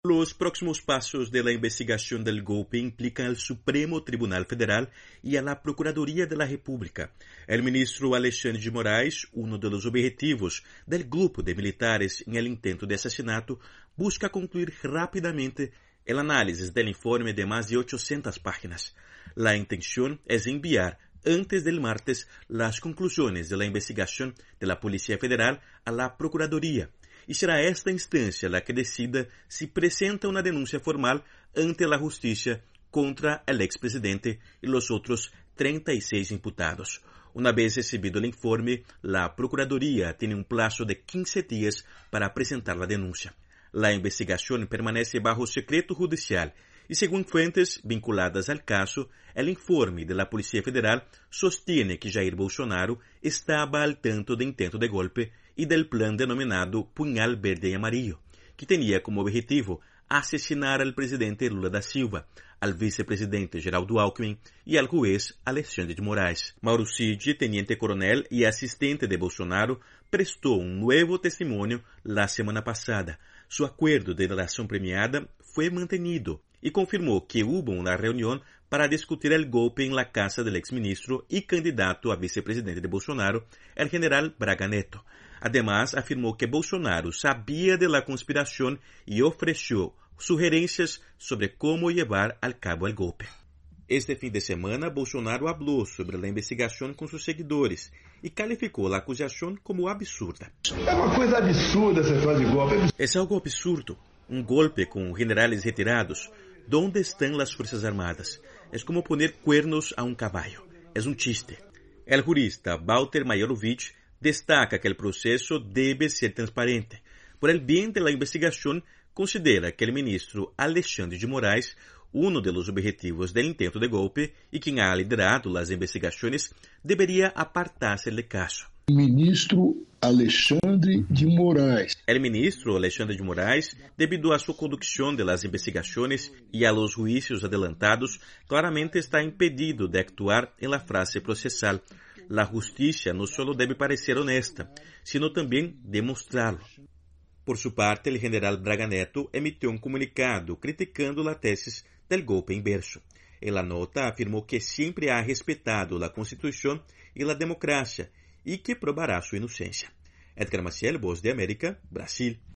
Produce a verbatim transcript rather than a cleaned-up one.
Los próximos pasos de la investigación del golpe implican al Supremo Tribunal Federal y a la Procuraduría de la República. El ministro Alexandre de Moraes, uno de los objetivos del grupo de militares en el intento de asesinato, busca concluir rápidamente el análisis del informe de más de ochocientas páginas. La intención es enviar antes del martes las conclusiones de la investigación de la Policía Federal a la Procuraduría, y será esta instancia la que decida si presenta una denuncia formal ante la justicia contra el expresidente y los otros treinta y seis imputados. Una vez recibido el informe, la Procuraduría tiene un plazo de quince días para presentar la denuncia. La investigación permanece bajo secreto judicial y, según fuentes vinculadas al caso, el informe de la Policía Federal sostiene que Jair Bolsonaro estaba al tanto de intento de golpe y del plan denominado Punhal Verde y Amarillo, que tenía como objetivo asesinar al presidente Lula da Silva, al vicepresidente Geraldo Alckmin y al juez Alexandre de Moraes. Mauro Cid, teniente coronel y asistente de Bolsonaro, prestó un nuevo testimonio la semana pasada. Su acuerdo de delación premiada fue mantenido y confirmó que hubo una reunión para discutir el golpe en la casa del exministro y candidato a vicepresidente de Bolsonaro, el general Braga Neto. Además, afirmó que Bolsonaro sabía de la conspiración y ofreció sugerencias sobre cómo llevar al cabo el golpe. Este fin de semana, Bolsonaro habló sobre la investigación con sus seguidores y calificó la acusación como absurda. Es una cosa absurda esa frase de golpe. Es algo absurdo. Un golpe con generales retirados. ¿Dónde están las Fuerzas Armadas? Es como poner cuernos a un caballo. Es un chiste. El jurista Walter Maierovitch destaca que el proceso debe ser transparente. Por el bien de la investigación, considera que el ministro Alexandre de Moraes, uno de los objetivos del intento de golpe y quien ha liderado las investigaciones, debería apartarse del caso. Ministro Alexandre de Moraes. El ministro Alexandre de Moraes, debido a su conducción de las investigaciones y a los juicios adelantados, claramente está impedido de actuar en la fase procesal. La justicia no solo debe parecer honesta, sino también demostrarlo. Por su parte, el general Braga Neto emitió un comunicado criticando la tesis del golpe inverso. En la nota afirmó que siempre ha respetado la Constitución y la democracia y que probará su inocencia. Edgar Maciel, Voz de América, Brasil.